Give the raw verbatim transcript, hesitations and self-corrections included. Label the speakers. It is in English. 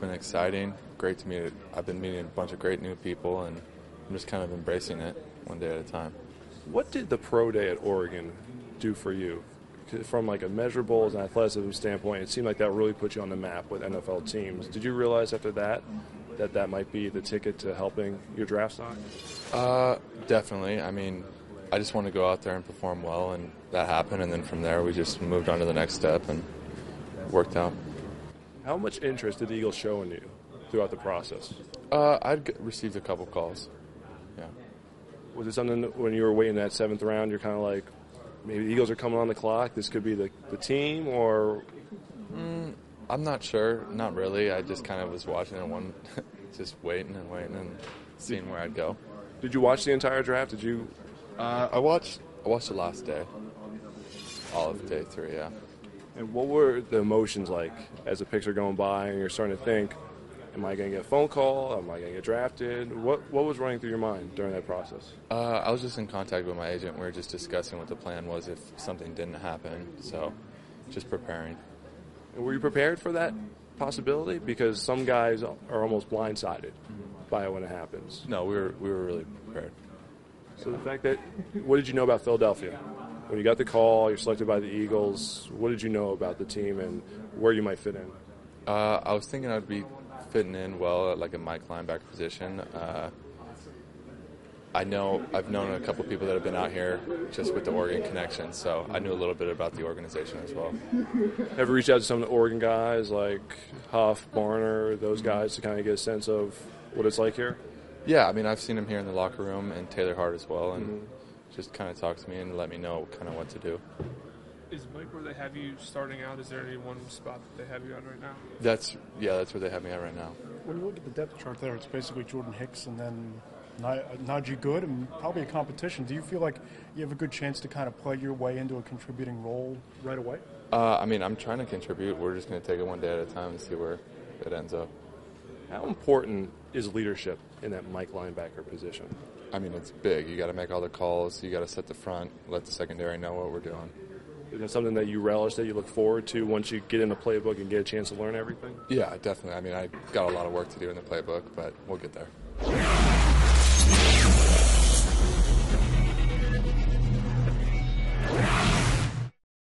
Speaker 1: been exciting. Great to meet. I've been meeting a bunch of great new people, and I'm just kind of embracing it one day at a time.
Speaker 2: What did the pro day at Oregon do for you? From like a measurables and athleticism standpoint, it seemed like that really put you on the map with N F L teams. Did you realize after that that that might be the ticket to helping your draft stock?
Speaker 1: Uh, definitely. I mean, I just want to go out there and perform well, and that happened. And then from there, we just moved on to the next step and worked out.
Speaker 2: How much interest did the Eagles show in you throughout the process?
Speaker 1: Uh, I'd g- received a couple calls. Yeah.
Speaker 2: Was it something that when you were waiting that seventh round, you're kind of like, maybe the Eagles are coming on the clock, this could be the, the team, or?
Speaker 1: Mm, I'm not sure. Not really. I just kind of was watching it, one, just waiting and waiting and seeing where I'd go.
Speaker 2: Did you watch the entire draft? Did you?
Speaker 1: Uh, I watched. I watched the last day. All of day three, yeah.
Speaker 2: And what were the emotions like as the picks are going by and you're starting to think, am I going to get a phone call? Am I going to get drafted? What What was running through your mind during that process?
Speaker 1: Uh, I was just in contact with my agent. We were just discussing what the plan was if something didn't happen. So, just preparing.
Speaker 2: And were you prepared for that possibility? Because some guys are almost blindsided by it when it happens.
Speaker 1: No, we were we were really prepared.
Speaker 2: So the fact that, what did you know about Philadelphia? When you got the call, you're selected by the Eagles, what did you know about the team and where you might fit in?
Speaker 1: Uh, I was thinking I'd be fitting in well at like a Mike linebacker position. Uh, I know I've known a couple people that have been out here just with the Oregon connection, so I knew a little bit about the organization as well.
Speaker 2: Have you reached out to some of the Oregon guys like Huff, Barner, those guys to kind of get a sense of what it's like here?
Speaker 1: Yeah, I mean, I've seen him here in the locker room and Taylor Hart as well, and
Speaker 2: Mm-hmm.
Speaker 1: just kind of talk to me and let me know kind of what to do.
Speaker 3: Is Mike where they have you starting out? Is there any one spot that they have you on right now?
Speaker 1: That's yeah, that's where they have me at right now.
Speaker 4: When you look at the depth chart there, it's basically Jordan Hicks and then Najee Good and probably a competition. Do you feel like you have a good chance to kind of play your way into a contributing role right away?
Speaker 1: Uh, I mean, I'm trying to contribute. We're just going to take it one day at a time and see where it ends up.
Speaker 2: How important is leadership in that Mike linebacker position?
Speaker 1: I mean, it's big. You got to make all the calls. You got to set the front, let the secondary know what we're doing.
Speaker 2: Is that something that you relish, that you look forward to once you get in the playbook and get a chance to learn everything?
Speaker 1: Yeah, definitely. I mean, I got a lot of work to do in the playbook, but we'll get there.